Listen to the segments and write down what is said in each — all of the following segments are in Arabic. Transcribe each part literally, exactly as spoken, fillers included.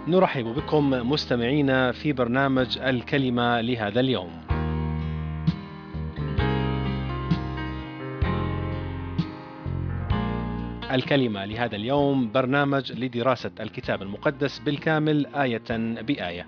نرحب بكم مستمعينا في برنامج الكلمة لهذا اليوم. الكلمة لهذا اليوم برنامج لدراسة الكتاب المقدس بالكامل آية بآية.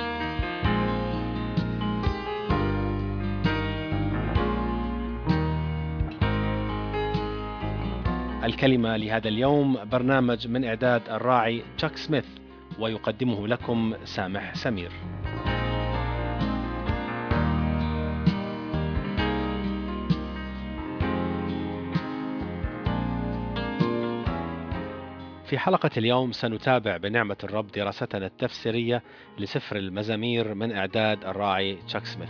الكلمة لهذا اليوم برنامج من إعداد الراعي تشاك سميث، ويقدمه لكم سامح سمير. في حلقة اليوم سنتابع بنعمة الرب دراستنا التفسيرية لسفر المزامير من إعداد الراعي تشاك سميث.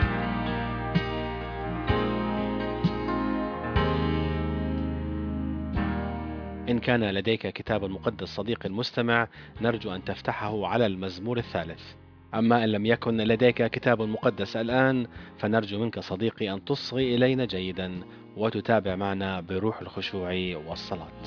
إن كان لديك كتاب مقدس صديقي المستمع، نرجو أن تفتحه على المزمور الثالث. أما إن لم يكن لديك كتاب مقدس الآن، فنرجو منك صديقي أن تصغي إلينا جيدا وتتابع معنا بروح الخشوع والصلاة.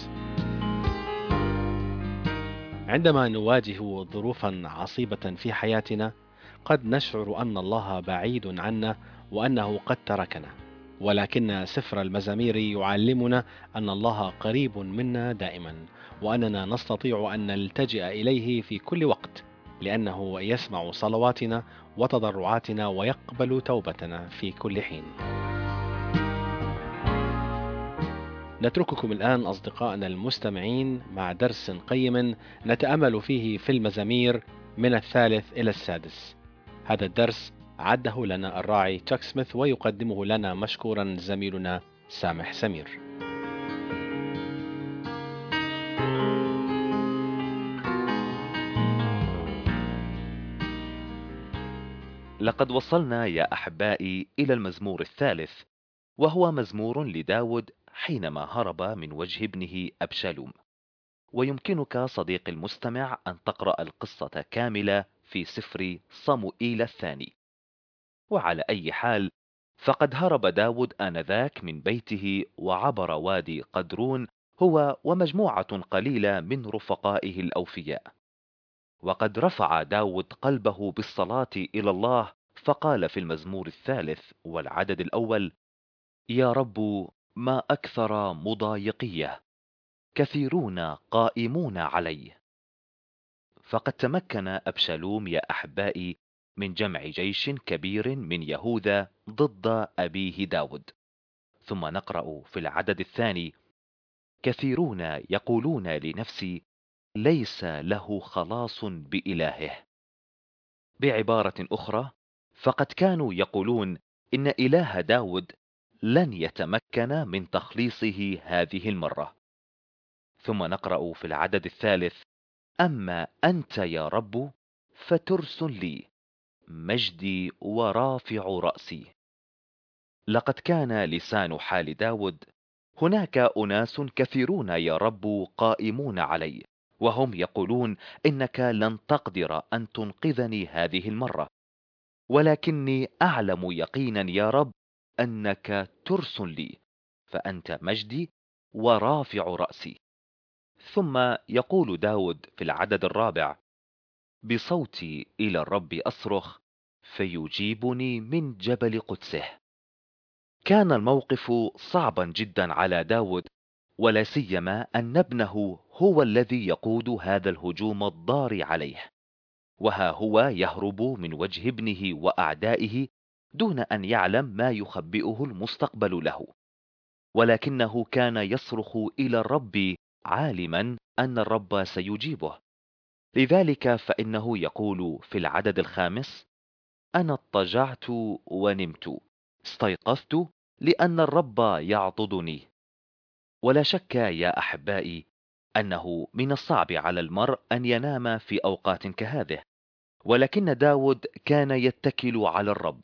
عندما نواجه ظروفا عصيبة في حياتنا، قد نشعر أن الله بعيد عنا وأنه قد تركنا، ولكن سفر المزامير يعلمنا أن الله قريب منا دائما، وأننا نستطيع أن نلتجئ إليه في كل وقت، لأنه يسمع صلواتنا وتضرعاتنا ويقبل توبتنا في كل حين. نترككم الآن أصدقائنا المستمعين مع درس قيم نتأمل فيه في المزامير من الثالث إلى السادس. هذا الدرس عده لنا الراعي تشاك سميث، ويقدمه لنا مشكورا زميلنا سامح سمير. لقد وصلنا يا أحبائي إلى المزمور الثالث، وهو مزمور لداود حينما هرب من وجه ابنه أبشالوم. ويمكنك صديقي المستمع أن تقرأ القصة كاملة في سفر صموئيل الثاني. وعلى أي حال، فقد هرب داود آنذاك من بيته وعبر وادي قدرون هو ومجموعة قليلة من رفقائه الأوفياء. وقد رفع داود قلبه بالصلاة إلى الله، فقال في المزمور الثالث والعدد الأول: يا رب، ما أكثر مضايقيه، كثيرون قائمون علي. فقد تمكن أبشالوم يا أحبائي من جمع جيش كبير من يهوذا ضد أبيه داود. ثم نقرأ في العدد الثاني: كثيرون يقولون لنفسي، ليس له خلاص بإلهه. بعبارة أخرى، فقد كانوا يقولون إن إله داود لن يتمكن من تخليصه هذه المرة. ثم نقرأ في العدد الثالث: أما أنت يا رب فترس لي، مجدي ورافع رأسي. لقد كان لسان حال داود: هناك أناس كثيرون يا رب قائمون علي، وهم يقولون إنك لن تقدر أن تنقذني هذه المرة، ولكني أعلم يقينا يا رب أنك ترس لي، فأنت مجدي ورافع رأسي. ثم يقول داود في العدد الرابع: بصوتي إلى الرب أصرخ، فيجيبني من جبل قدسه. كان الموقف صعبا جدا على داود، ولا سيما أن ابنه هو الذي يقود هذا الهجوم الضار عليه، وها هو يهرب من وجه ابنه وأعدائه دون أن يعلم ما يخبئه المستقبل له. ولكنه كان يصرخ إلى الرب عالما أن الرب سيجيبه. لذلك فإنه يقول في العدد الخامس: أنا اضطجعت ونمت، استيقظت لأن الرب يعضدني. ولا شك يا أحبائي أنه من الصعب على المرء أن ينام في أوقات كهذه، ولكن داود كان يتكل على الرب.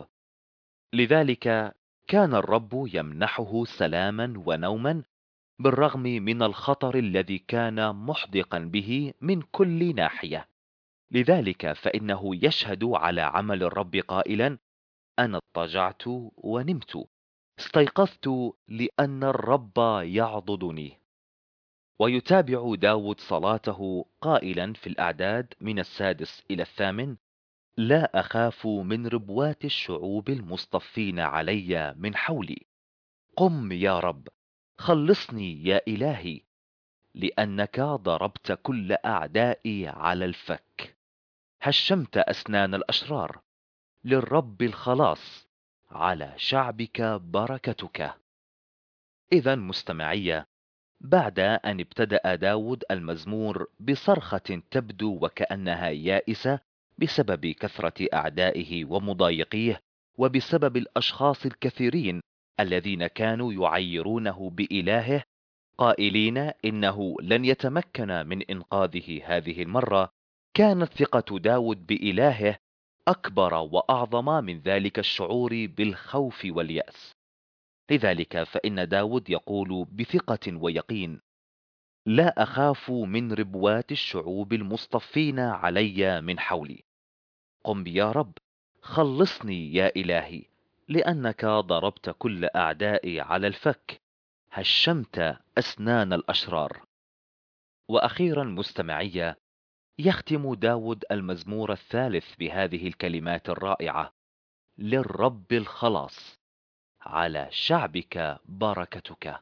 لذلك كان الرب يمنحه سلاما ونوما، بالرغم من الخطر الذي كان محدقا به من كل ناحية. لذلك فإنه يشهد على عمل الرب قائلا: أنا اضطجعت ونمت، استيقظت لأن الرب يعضدني. ويتابع داود صلاته قائلا في الأعداد من السادس إلى الثامن: لا أخاف من ربوات الشعوب المصطفين علي من حولي. قم يا رب، خلصني يا إلهي، لأنك ضربت كل أعدائي على الفك. هشمت أسنان الأشرار، للرب الخلاص، على شعبك بركتك. إذا مستمعية، بعد أن ابتدأ داود المزمور بصرخة تبدو وكأنها يائسة بسبب كثرة أعدائه ومضايقيه، وبسبب الأشخاص الكثيرين الذين كانوا يعيرونه بإلهه، قائلين إنه لن يتمكن من إنقاذه هذه المرة، كانت ثقة داود بإلهه أكبر وأعظم من ذلك الشعور بالخوف واليأس. لذلك فإن داود يقول بثقة ويقين: لا أخاف من ربوات الشعوب المصطفين علي من حولي. قم يا رب، خلصني يا إلهي، لأنك ضربت كل أعدائي على الفك، هشمت أسنان الأشرار. وأخيرا مستمعية، يختم داود المزمور الثالث بهذه الكلمات الرائعة: للرب الخلاص، على شعبك بركتك.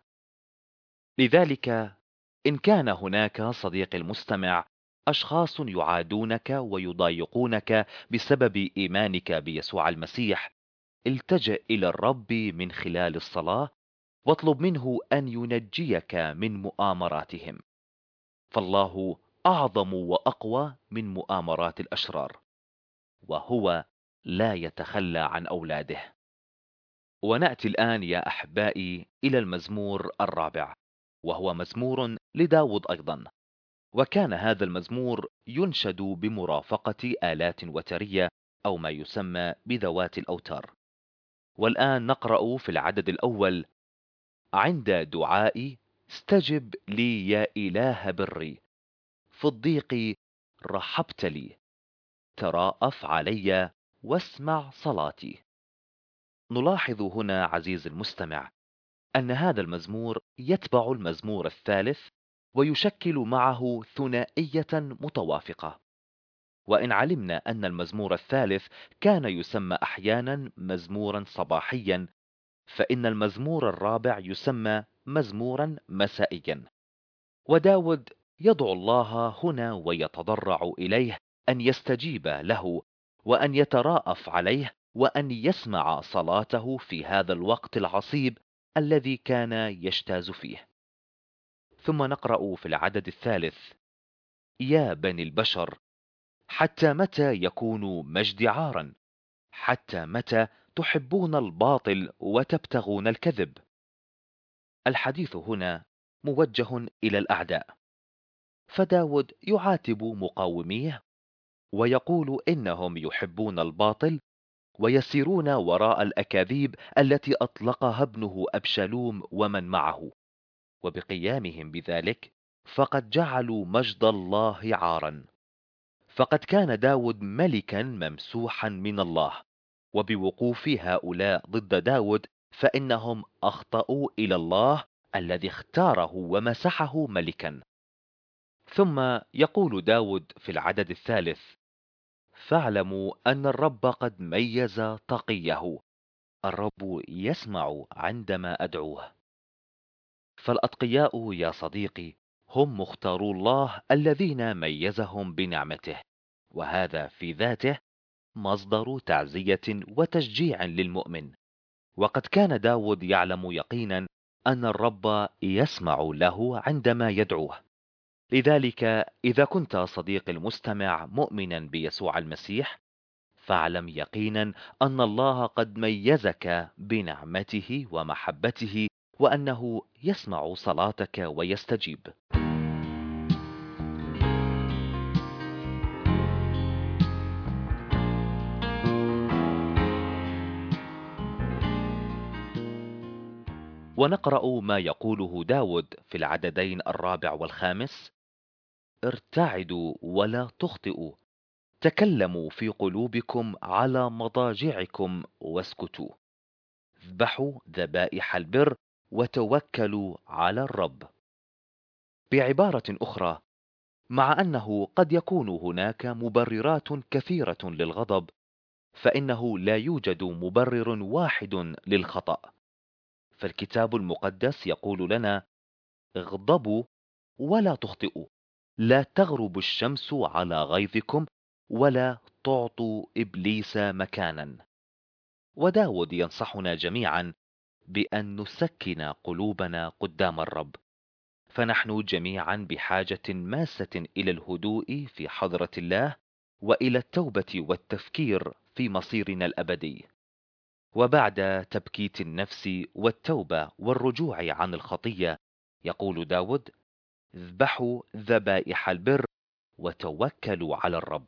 لذلك إن كان هناك صديق المستمع أشخاص يعادونك ويضايقونك بسبب إيمانك بيسوع المسيح، التجأ إلى الرب من خلال الصلاة، واطلب منه أن ينجيك من مؤامراتهم، فالله أعظم وأقوى من مؤامرات الأشرار، وهو لا يتخلى عن أولاده. ونأتي الآن يا أحبائي إلى المزمور الرابع، وهو مزمور لداود أيضا. وكان هذا المزمور ينشد بمرافقة آلات وترية، أو ما يسمى بذوات الأوتار. والآن نقرأ في العدد الأول: عند دعائي استجب لي يا إله بري، في الضيق رحبت لي، تراءف علي واسمع صلاتي. نلاحظ هنا عزيز المستمع أن هذا المزمور يتبع المزمور الثالث، ويشكل معه ثنائية متوافقة. وإن علمنا أن المزمور الثالث كان يسمى أحيانا مزمورا صباحيا، فإن المزمور الرابع يسمى مزمورا مسائيا. وداود يدعو الله هنا ويتضرع إليه أن يستجيب له، وأن يتراءف عليه، وأن يسمع صلاته في هذا الوقت العصيب الذي كان يجتاز فيه. ثم نقرأ في العدد الثالث: يا بني البشر، حتى متى يكون مجدي عارا؟ حتى متى تحبون الباطل وتبتغون الكذب؟ الحديث هنا موجه إلى الأعداء، فداود يعاتب مقاوميه ويقول إنهم يحبون الباطل ويسيرون وراء الأكاذيب التي أطلقها ابنه أبشالوم ومن معه، وبقيامهم بذلك فقد جعلوا مجد الله عارا. فقد كان داود ملكا ممسوحا من الله، وبوقوف هؤلاء ضد داود فإنهم أخطأوا إلى الله الذي اختاره ومسحه ملكا. ثم يقول داود في العدد الثالث: فاعلموا أن الرب قد ميز تقيه، الرب يسمع عندما أدعوه. فالأتقياء يا صديقي هم مختارو الله الذين ميزهم بنعمته، وهذا في ذاته مصدر تعزية وتشجيع للمؤمن. وقد كان داود يعلم يقينا أن الرب يسمع له عندما يدعوه. لذلك إذا كنت صديق المستمع مؤمنا بيسوع المسيح، فاعلم يقينا أن الله قد ميزك بنعمته ومحبته، وأنه يسمع صلاتك ويستجيب. ونقرأ ما يقوله داود في العددين الرابع والخامس: ارتعدوا ولا تخطئوا، تكلموا في قلوبكم على مضاجعكم واسكتوا، اذبحوا ذبائح البر وتوكلوا على الرب. بعبارة أخرى، مع أنه قد يكون هناك مبررات كثيرة للغضب، فإنه لا يوجد مبرر واحد للخطأ. فالكتاب المقدس يقول لنا: اغضبوا ولا تخطئوا، لا تغرب الشمس على غيظكم، ولا تعطوا إبليس مكانا. وداود ينصحنا جميعا بأن نسكن قلوبنا قدام الرب، فنحن جميعا بحاجة ماسة إلى الهدوء في حضرة الله، وإلى التوبة والتفكير في مصيرنا الأبدي. وبعد تبكيت النفس والتوبة والرجوع عن الخطية، يقول داود: اذبحوا ذبائح البر وتوكلوا على الرب.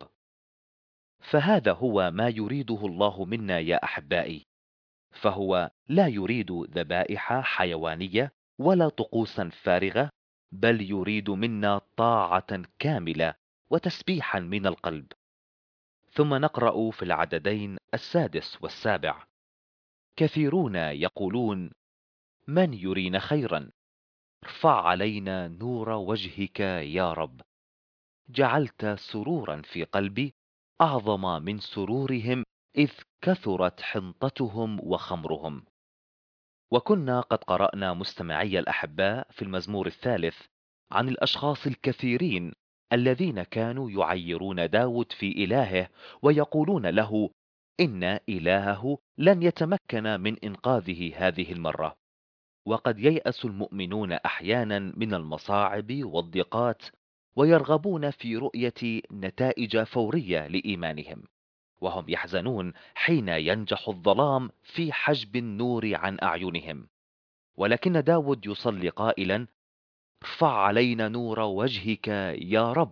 فهذا هو ما يريده الله منا يا أحبائي، فهو لا يريد ذبائح حيوانية ولا طقوسا فارغة، بل يريد منا طاعة كاملة وتسبيحا من القلب. ثم نقرأ في العددين السادس والسابع: كثيرون يقولون: من يرينا خيرا؟ ارفع علينا نور وجهك يا رب. جعلت سرورا في قلبي أعظم من سرورهم، إذ كثرت حنطتهم وخمرهم. وكنا قد قرأنا مستمعي الأحباء في المزمور الثالث عن الأشخاص الكثيرين الذين كانوا يعيرون داود في إلهه، ويقولون له إن إلهه لن يتمكن من إنقاذه هذه المرة. وقد ييأس المؤمنون أحيانا من المصاعب والضيقات، ويرغبون في رؤية نتائج فورية لإيمانهم، وهم يحزنون حين ينجح الظلام في حجب النور عن أعينهم. ولكن داود يصلي قائلا: ارفع علينا نور وجهك يا رب.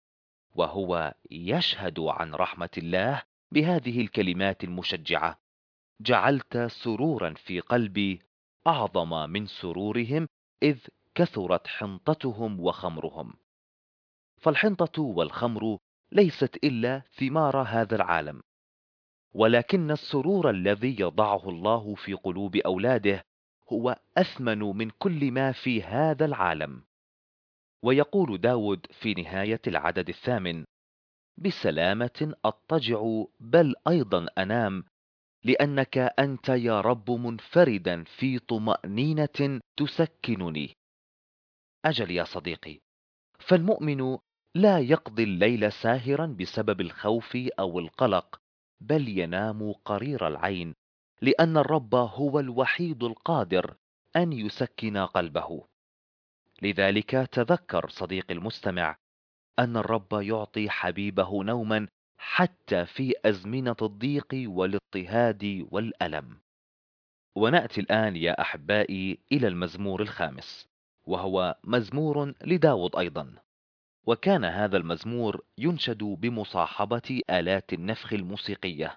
وهو يشهد عن رحمة الله بهذه الكلمات المشجعة: جعلت سرورا في قلبي أعظم من سرورهم، إذ كثرت حنطتهم وخمرهم. فالحنطة والخمر ليست إلا ثمار هذا العالم، ولكن السرور الذي يضعه الله في قلوب أولاده هو أثمن من كل ما في هذا العالم. ويقول داود في نهاية العدد الثامن: بسلامة أضطجع بل أيضا أنام، لأنك أنت يا رب منفردا في طمأنينة تسكنني. أجل يا صديقي، فالمؤمن لا يقضي الليل ساهرا بسبب الخوف أو القلق، بل ينام قرير العين، لأن الرب هو الوحيد القادر أن يسكن قلبه. لذلك تذكر صديقي المستمع أن الرب يعطي حبيبه نوما حتى في أزمنة الضيق والاضطهاد والألم. ونأتي الآن يا أحبائي إلى المزمور الخامس، وهو مزمور لداود أيضا. وكان هذا المزمور ينشد بمصاحبة آلات النفخ الموسيقية.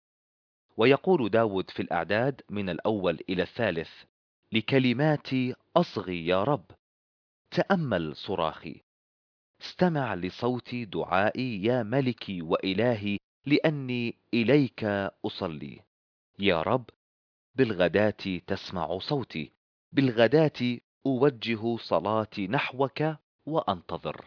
ويقول داود في الأعداد من الأول إلى الثالث: لكلماتي أصغي يا رب، تأمل صراخي، استمع لصوت دعائي يا ملكي وإلهي، لأني إليك أصلي. يا رب، بالغداة تسمع صوتي، بالغداة أوجه صلاتي نحوك وأنتظر.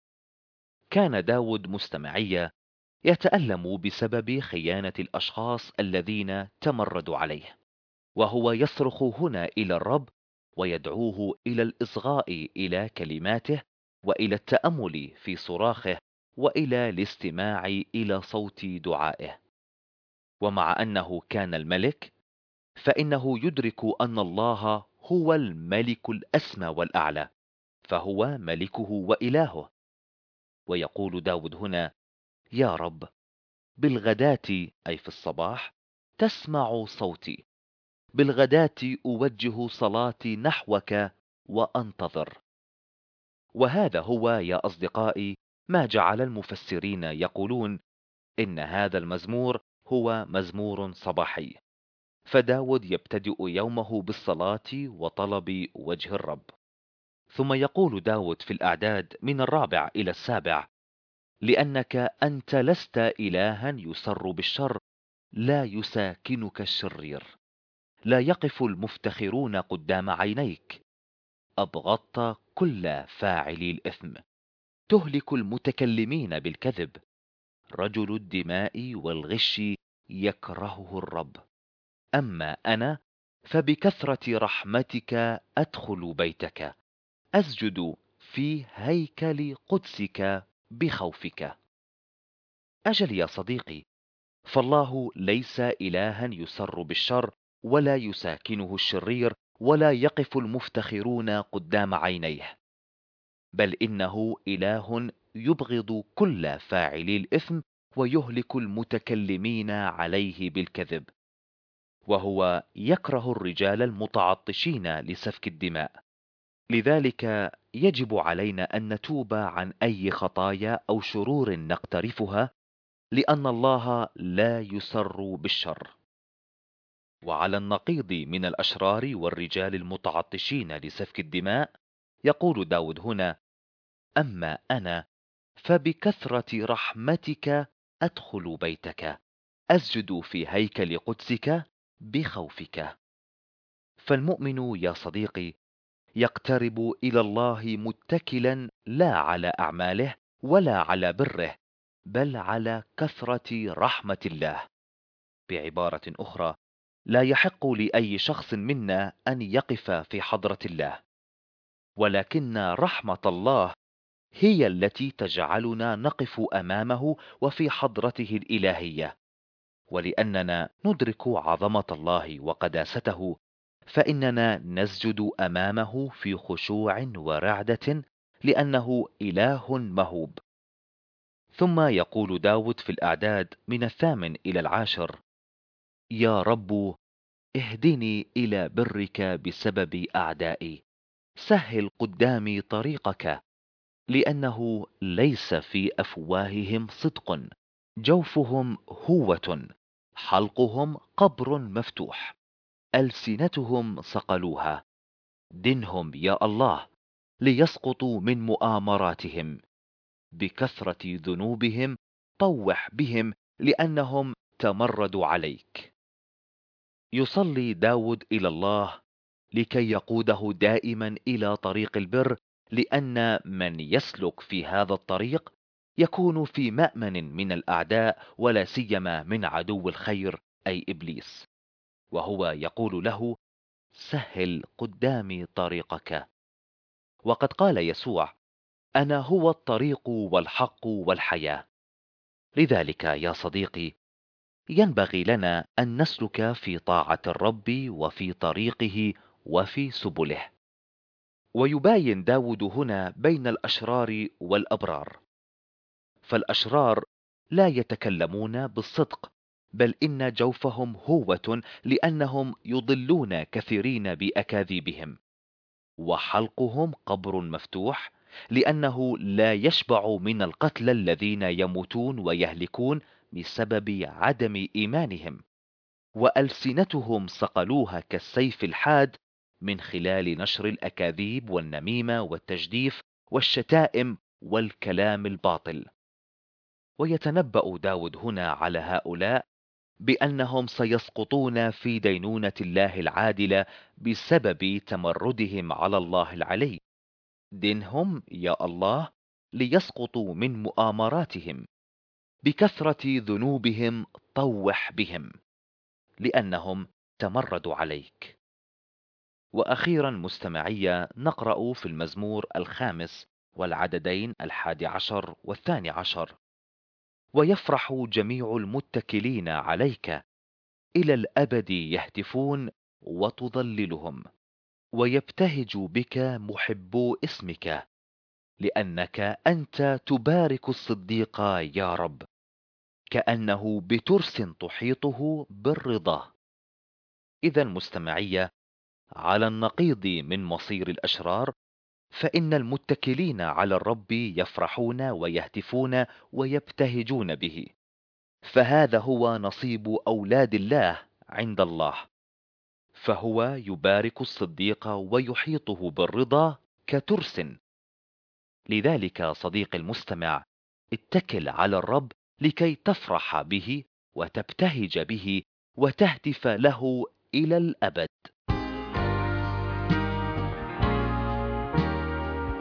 كان داود مستمعيا يتألم بسبب خيانة الأشخاص الذين تمردوا عليه، وهو يصرخ هنا إلى الرب ويدعوه إلى الإصغاء إلى كلماته، وإلى التأمل في صراخه، وإلى الاستماع إلى صوت دعائه. ومع أنه كان الملك، فإنه يدرك أن الله هو الملك الأسمى والأعلى، فهو ملكه وإلهه. ويقول داود هنا: يا رب، بالغداة أي في الصباح تسمع صوتي، بالغداة أوجه صلاتي نحوك وأنتظر. وهذا هو يا أصدقائي ما جعل المفسرين يقولون إن هذا المزمور هو مزمور صباحي. فداود يبتدئ يومه بالصلاة وطلب وجه الرب. ثم يقول داود في الأعداد من الرابع إلى السابع: لأنك أنت لست إلها يسر بالشر، لا يساكنك الشرير، لا يقف المفتخرون قدام عينيك. أبغضت كل فاعلي الإثم، تهلك المتكلمين بالكذب. رجل الدماء والغش يكرهه الرب، أما أنا فبكثرة رحمتك أدخل بيتك، أسجد في هيكل قدسك بخوفك. أجل يا صديقي، فالله ليس إلها يسر بالشر، ولا يساكنه الشرير، ولا يقف المفتخرون قدام عينيه، بل إنه إله يبغض كل فاعلي الإثم، ويهلك المتكلمين عليه بالكذب. وهو يكره الرجال المتعطشين لسفك الدماء. لذلك يجب علينا أن نتوب عن أي خطايا أو شرور نقترفها، لأن الله لا يسر بالشر. وعلى النقيض من الأشرار والرجال المتعطشين لسفك الدماء، يقول داود هنا: أما أنا فبكثرة رحمتك أدخل بيتك، أسجد في هيكل قدسك بخوفك. فالمؤمن يا صديقي يقترب إلى الله متكلا لا على أعماله ولا على بره، بل على كثرة رحمة الله. بعبارة أخرى، لا يحق لأي شخص منا أن يقف في حضرة الله، ولكن رحمة الله هي التي تجعلنا نقف أمامه وفي حضرته الإلهية. ولأننا ندرك عظمة الله وقداسته، فإننا نسجد أمامه في خشوع ورعدة، لأنه إله مهوب. ثم يقول داود في الأعداد من الثامن إلى العاشر: يا رب، اهدني إلى برك بسبب أعدائي، سهل قدامي طريقك، لأنه ليس في أفواههم صدق، جوفهم هوة، حلقهم قبر مفتوح، ألسنتهم صقلوها. دنهم يا الله ليسقطوا من مؤامراتهم، بكثرة ذنوبهم طوح بهم، لأنهم تمردوا عليك. يصلي داود إلى الله لكي يقوده دائما إلى طريق البر، لأن من يسلك في هذا الطريق يكون في مأمن من الأعداء، ولا سيما من عدو الخير أي إبليس. وهو يقول له: سهل قدامي طريقك. وقد قال يسوع: أنا هو الطريق والحق والحياة. لذلك يا صديقي، ينبغي لنا أن نسلك في طاعة الرب وفي طريقه وفي سبله. ويباين داود هنا بين الأشرار والأبرار. فالأشرار لا يتكلمون بالصدق، بل إن جوفهم هوة، لأنهم يضلون كثيرين بأكاذيبهم. وحلقهم قبر مفتوح، لأنه لا يشبع من القتلى الذين يموتون ويهلكون بسبب عدم إيمانهم. وألسنتهم صقلوها كالسيف الحاد، من خلال نشر الأكاذيب والنميمة والتجديف والشتائم والكلام الباطل. ويتنبأ داود هنا على هؤلاء بأنهم سيسقطون في دينونة الله العادلة بسبب تمردهم على الله العلي. دنهم يا الله ليسقطوا من مؤامراتهم، بكثرة ذنوبهم طوح بهم، لأنهم تمردوا عليك. وأخيرا مستمعية، نقرأ في المزمور الخامس والعددين الحادي عشر والثاني عشر: ويفرح جميع المتكلين عليك، إلى الأبد يهتفون وتضللهم، ويبتهج بك محبو اسمك، لأنك أنت تبارك الصديق يا رب، كأنه بترس تحيطه بالرضا. إذا مستمعية، على النقيض من مصير الأشرار، فإن المتكلين على الرب يفرحون ويهتفون ويبتهجون به، فهذا هو نصيب أولاد الله عند الله. فهو يبارك الصديق ويحيطه بالرضا كترس. لذلك صديقي المستمع، اتكل على الرب لكي تفرح به وتبتهج به وتهتف له إلى الأبد.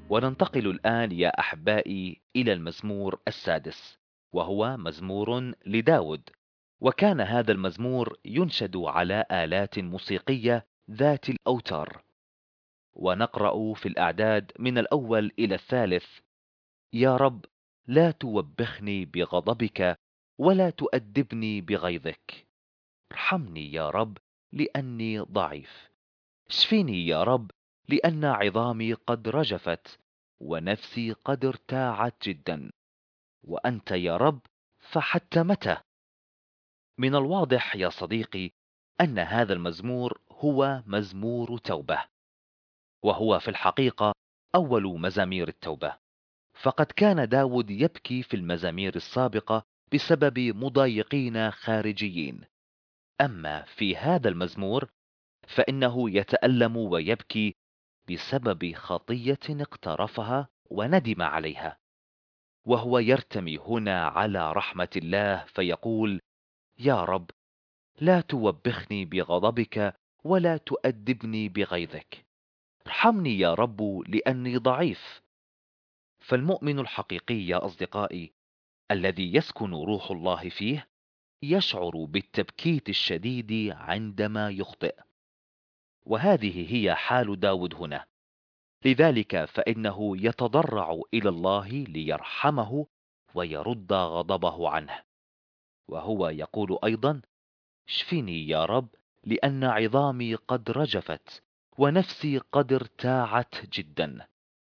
وننتقل الآن يا أحبائي إلى المزمور السادس، وهو مزمور لداود. وكان هذا المزمور ينشد على آلات موسيقية ذات الأوتار. ونقرأ في الأعداد من الأول إلى الثالث: يا رب، لا توبخني بغضبك ولا تؤدبني بغيظك. ارحمني يا رب لأني ضعيف. اشفيني يا رب لأن عظامي قد رجفت ونفسي قد ارتاعت جدا. وأنت يا رب، فحتى متى؟ من الواضح يا صديقي أن هذا المزمور هو مزمور توبة، وهو في الحقيقة أول مزامير التوبة. فقد كان داود يبكي في المزامير السابقة بسبب مضايقين خارجيين، أما في هذا المزمور فإنه يتألم ويبكي بسبب خطية اقترفها وندم عليها. وهو يرتمي هنا على رحمة الله فيقول: يا رب، لا توبخني بغضبك ولا تؤدبني بغيظك. ارحمني يا رب لأني ضعيف. فالمؤمن الحقيقي يا أصدقائي، الذي يسكن روح الله فيه، يشعر بالتبكيت الشديد عندما يخطئ. وهذه هي حال داود هنا. لذلك فإنه يتضرع إلى الله ليرحمه ويرد غضبه عنه. وهو يقول أيضا: اشفني يا رب لأن عظامي قد رجفت ونفسي قد ارتاعت جدا.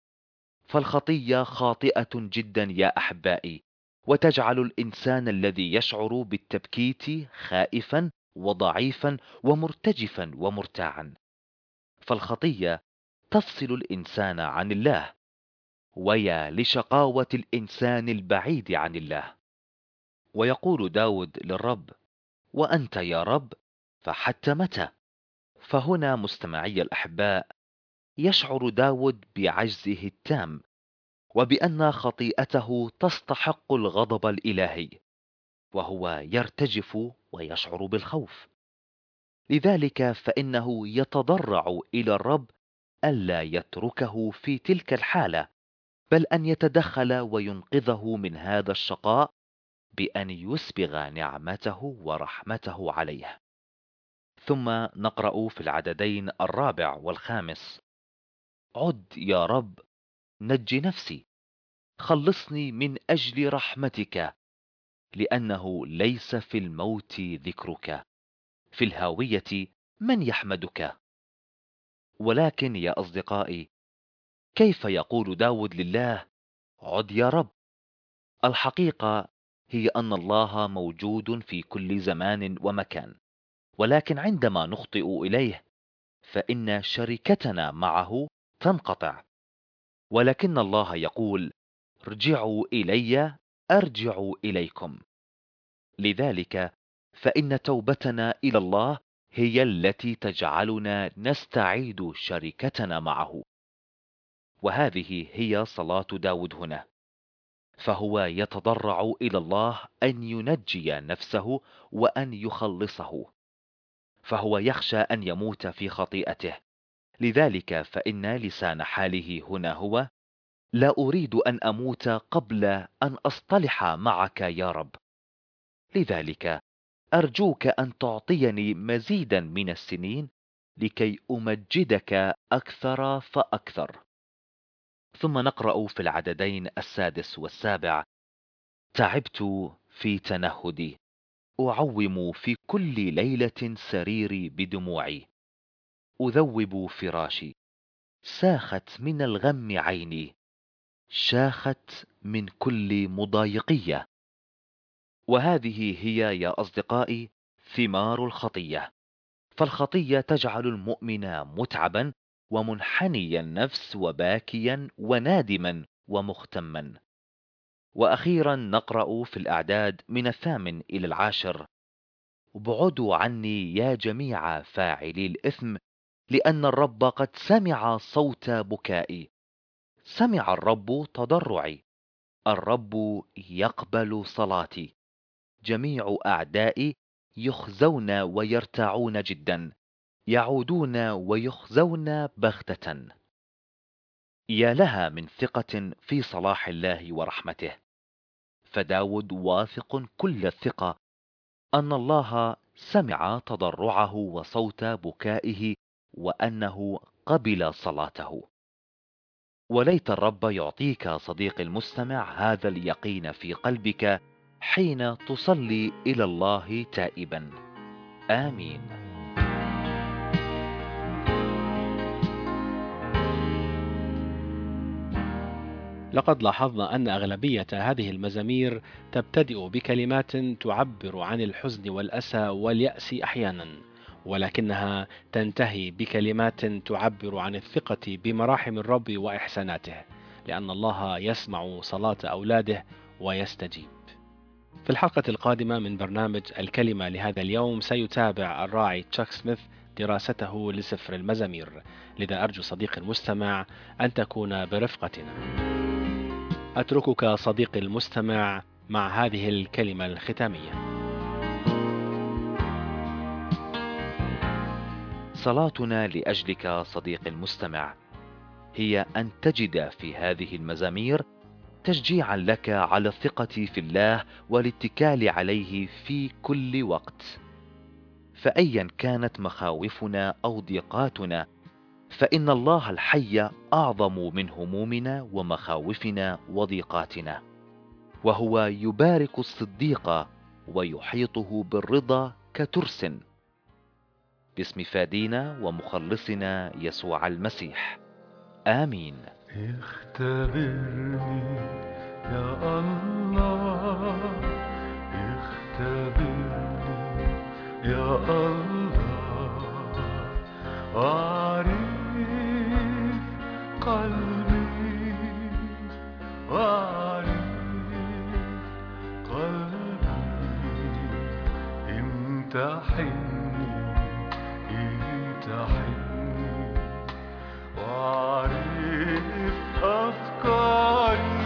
فالخطية خاطئة جدا يا أحبائي، وتجعل الإنسان الذي يشعر بالتبكيت خائفا وضعيفا ومرتجفا ومرتاعا. فالخطية تفصل الإنسان عن الله، ويا لشقاوة الإنسان البعيد عن الله. ويقول داود للرب: وأنت يا رب، فحتى متى؟ فهنا مستمعي الأحباء، يشعر داود بعجزه التام، وبأن خطيئته تستحق الغضب الإلهي، وهو يرتجف ويشعر بالخوف. لذلك فإنه يتضرع إلى الرب ألا يتركه في تلك الحالة، بل أن يتدخل وينقذه من هذا الشقاء بأن يسبغ نعمته ورحمته عليه. ثم نقرأ في العددين الرابع والخامس: عد يا رب، نج نفسي، خلصني من أجل رحمتك، لأنه ليس في الموت ذكرك، في الهاوية من يحمدك. ولكن يا أصدقائي، كيف يقول داود لله: عد يا رب؟ الحقيقة هي أن الله موجود في كل زمان ومكان، ولكن عندما نخطئ إليه فإن شركتنا معه تنقطع. ولكن الله يقول: ارجعوا إلي أرجع إليكم. لذلك فإن توبتنا إلى الله هي التي تجعلنا نستعيد شركتنا معه. وهذه هي صلاة داود هنا. فهو يتضرع إلى الله أن ينجي نفسه وأن يخلصه، فهو يخشى أن يموت في خطيئته. لذلك فإن لسان حاله هنا هو: لا أريد أن أموت قبل أن أصطلح معك يا رب. لذلك أرجوك أن تعطيني مزيدا من السنين لكي أمجدك أكثر فأكثر. ثم نقرأ في العددين السادس والسابع: تعبت في تنهدي، أعوم في كل ليلة سريري بدموعي، أذوب فراشي، ساخت من الغم عيني، شاخت من كل مضايقية. وهذه هي يا أصدقائي ثمار الخطية. فالخطية تجعل المؤمن متعبا ومنحني النفس وباكيا ونادما ومختما. وأخيرا نقرأ في الأعداد من الثامن إلى العاشر: ابعدوا عني يا جميع فاعلي الإثم، لأن الرب قد سمع صوت بكائي. سمع الرب تضرعي، الرب يقبل صلاتي. جميع أعدائي يخزون ويرتاعون جدا، يعودون ويخزون بغتة. يا لها من ثقة في صلاح الله ورحمته. فداود واثق كل الثقة أن الله سمع تضرعه وصوت بكائه، وأنه قبل صلاته. وليت الرب يعطيك صديقي المستمع هذا اليقين في قلبك حين تصلي إلى الله تائبا. آمين. لقد لاحظنا أن أغلبية هذه المزامير تبتدئ بكلمات تعبر عن الحزن والأسى واليأس أحيانا، ولكنها تنتهي بكلمات تعبر عن الثقة بمراحم الرب وإحساناته، لأن الله يسمع صلاة أولاده ويستجيب. في الحلقة القادمة من برنامج الكلمة لهذا اليوم سيتابع الراعي تشاك سميث دراسته لسفر المزامير، لذا أرجو صديقي المستمع أن تكون برفقتنا. أتركك صديقي المستمع مع هذه الكلمة الختامية. صلاتنا لأجلك صديقي المستمع هي أن تجد في هذه المزامير تشجيعا لك على الثقة في الله والاتكال عليه في كل وقت. فأيا كانت مخاوفنا أو ضيقاتنا، فإن الله الحي أعظم من همومنا ومخاوفنا وضيقاتنا، وهو يبارك الصديق ويحيطه بالرضا كترس، باسم فادينا ومخلصنا يسوع المسيح. آمين. اختبرني يا الله، اختبرني يا الله، واعرف قلبي، واعرف قلبي، امتحني امتحني، واعرف أفكاري،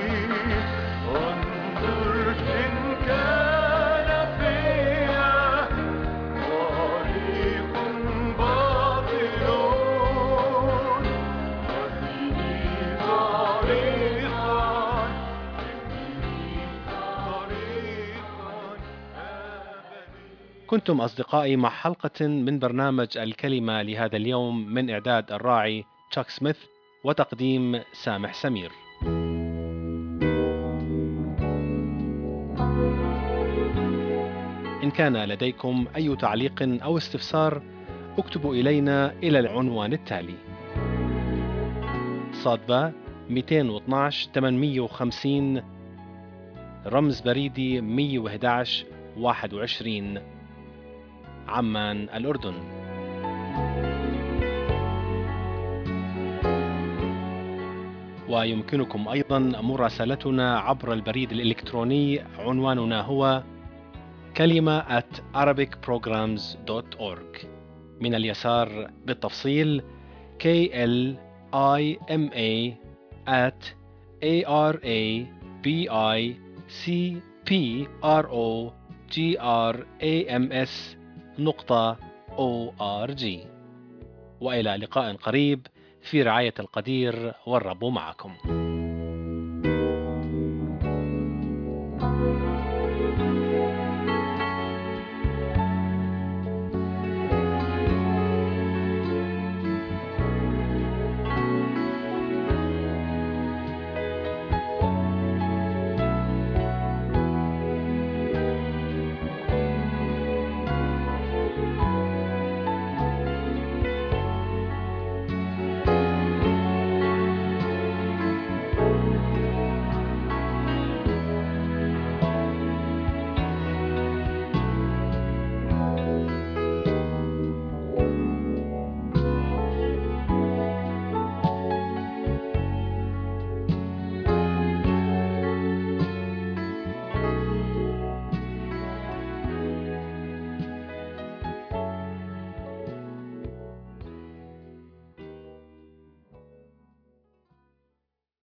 انظر إن كان فيا طريق باطل، اهدني طريقا، اهدني طريقا أبدي. كنتم أصدقائي مع حلقة من برنامج الكلمة لهذا اليوم من إعداد الراعي تشاك سميث وتقديم سامح سمير. إن كان لديكم أي تعليق أو استفسار اكتبوا إلينا إلى العنوان التالي: صادبة مئتين واثناشر ثمانمئة وخمسين، رمز بريدي مئة وأحد عشر واحد وعشرين، عمان الأردن. ويمكنكم أيضا مراسلتنا عبر البريد الإلكتروني، عنواننا هو كلمة at arabic programs dot org. من اليسار بالتفصيل K L I M A at A R A B I C P R O G R A M S نقطة O R G. وإلى لقاء قريب في رعاية القدير، والرب معكم.